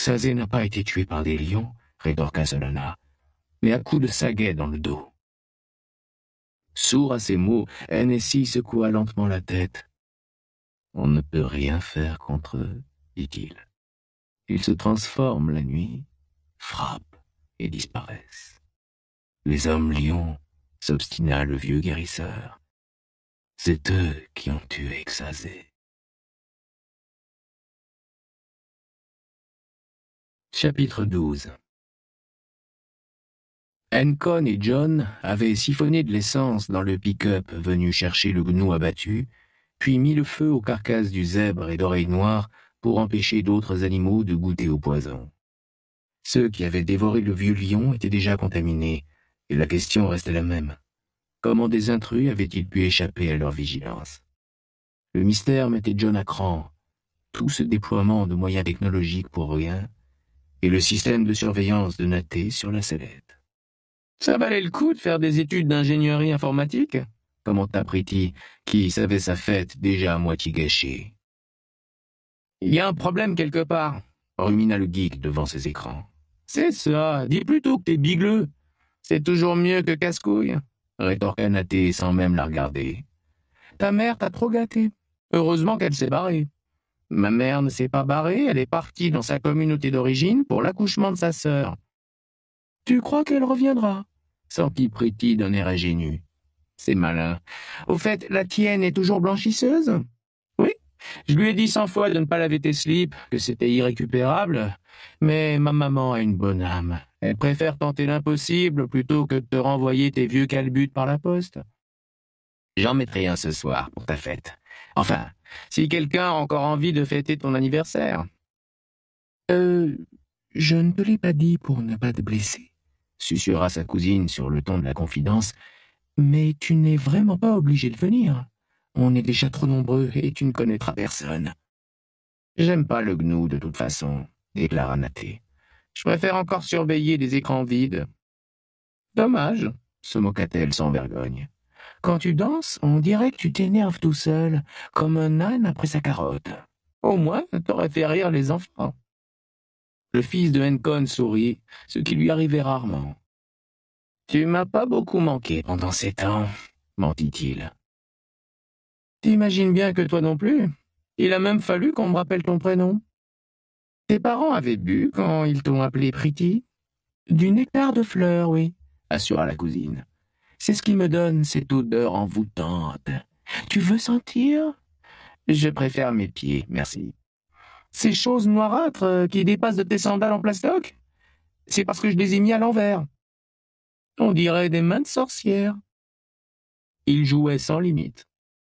Xazé n'a pas été tué par des lions, rétorqua Solana, mais à coups de saguet dans le dos. Sourd à ces mots, Hennessy secoua lentement la tête. On ne peut rien faire contre eux, dit-il. Ils se transforment la nuit, frappent et disparaissent. Les hommes lions, s'obstina le vieux guérisseur. C'est eux qui ont tué Xazé. Chapitre 12. Encon et John avaient siphonné de l'essence dans le pick-up venu chercher le gnou abattu, puis mis le feu aux carcasses du zèbre et d'oreilles noires pour empêcher d'autres animaux de goûter au poison. Ceux qui avaient dévoré le vieux lion étaient déjà contaminés, et la question restait la même. Comment des intrus avaient-ils pu échapper à leur vigilance? Le mystère mettait John à cran. Tout ce déploiement de moyens technologiques pour rien, et le système de surveillance de Naté sur la sellette. Ça valait le coup de faire des études d'ingénierie informatique, commenta Pretty, qui savait sa fête déjà à moitié gâchée. Il y a un problème quelque part, rumina le geek devant ses écrans. C'est ça, dis plutôt que t'es bigleux. C'est toujours mieux que casse-couille, rétorqua Naté sans même la regarder. Ta mère t'a trop gâté. Heureusement qu'elle s'est barrée. Ma mère ne s'est pas barrée, elle est partie dans sa communauté d'origine pour l'accouchement de sa sœur. Tu crois qu'elle reviendra? S'enquit Pretty d'un air ingénu. C'est malin. Au fait, la tienne est toujours blanchisseuse? Oui, je lui ai dit 100 fois de ne pas laver tes slips, que c'était irrécupérable, mais ma maman a une bonne âme. Elle préfère tenter l'impossible plutôt que de te renvoyer tes vieux calbutes par la poste. J'en mettrai un ce soir pour ta fête. Enfin, si quelqu'un a encore envie de fêter ton anniversaire. Je ne te l'ai pas dit pour ne pas te blesser, susurra sa cousine sur le ton de la confidence, mais tu n'es vraiment pas obligé de venir. On est déjà trop nombreux et tu ne connaîtras personne. J'aime pas le gnou de toute façon, déclara Naté. Je préfère encore surveiller des écrans vides. Dommage, se moqua-t-elle sans vergogne. Quand tu danses, on dirait que tu t'énerves tout seul, comme un âne après sa carotte. Au moins, t'aurais fait rire les enfants. Le fils de Encon sourit, ce qui lui arrivait rarement. Tu m'as pas beaucoup manqué pendant ces temps, mentit-il. T'imagines bien que toi non plus. Il a même fallu qu'on me rappelle ton prénom. Tes parents avaient bu quand ils t'ont appelé Pretty? Du nectar de fleurs, oui, assura la cousine. C'est ce qui me donne cette odeur envoûtante. Tu veux sentir? Je préfère mes pieds, merci. Ces choses noirâtres qui dépassent de tes sandales en plastoc? C'est parce que je les ai mis à l'envers. On dirait des mains de sorcière. Il jouait sans limite.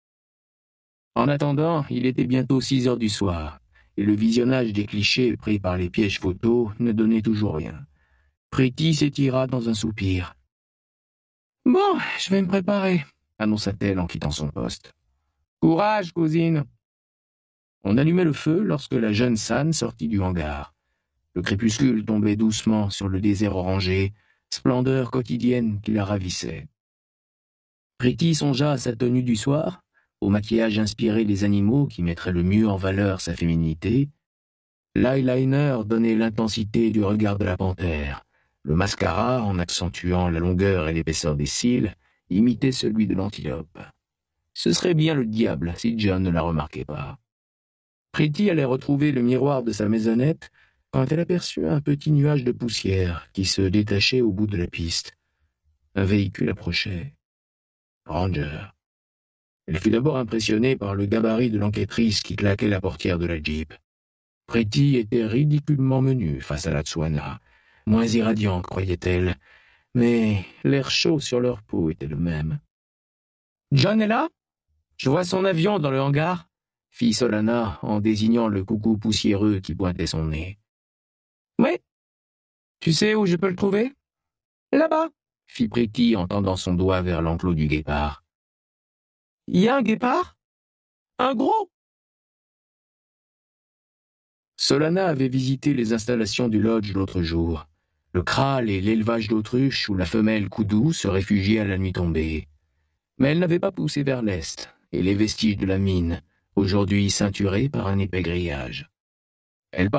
En attendant, il était bientôt 6 heures du soir, et le visionnage des clichés pris par les pièges photos ne donnait toujours rien. Pretty s'étira dans un soupir. « Bon, je vais me préparer, » annonça-t-elle en quittant son poste. « Courage, cousine !» On allumait le feu lorsque la jeune San sortit du hangar. Le crépuscule tombait doucement sur le désert orangé, splendeur quotidienne qui la ravissait. Pretty songea à sa tenue du soir, au maquillage inspiré des animaux qui mettraient le mieux en valeur sa féminité. L'eyeliner donnait l'intensité du regard de la panthère. Le mascara, en accentuant la longueur et l'épaisseur des cils, imitait celui de l'antilope. Ce serait bien le diable si John ne la remarquait pas. Pretty allait retrouver le miroir de sa maisonnette quand elle aperçut un petit nuage de poussière qui se détachait au bout de la piste. Un véhicule approchait. Ranger. Elle fut d'abord impressionnée par le gabarit de l'enquêtrice qui claquait la portière de la Jeep. Pretty était ridiculement menue face à la Tswana, moins irradiante, croyait-elle, mais l'air chaud sur leur peau était le même. « John est là? Je vois son avion dans le hangar, » fit Solana en désignant le coucou poussiéreux qui pointait son nez. « Oui. Tu sais où je peux le trouver? »« Là-bas, » fit Pretty en tendant son doigt vers l'enclos du guépard. « Il y a un guépard? Un gros? » Solana avait visité les installations du lodge l'autre jour. Le kraal et l'élevage d'autruches où la femelle Koudou se réfugiait à la nuit tombée. Mais elle n'avait pas poussé vers l'est, et les vestiges de la mine, aujourd'hui ceinturés par un épais grillage. Elle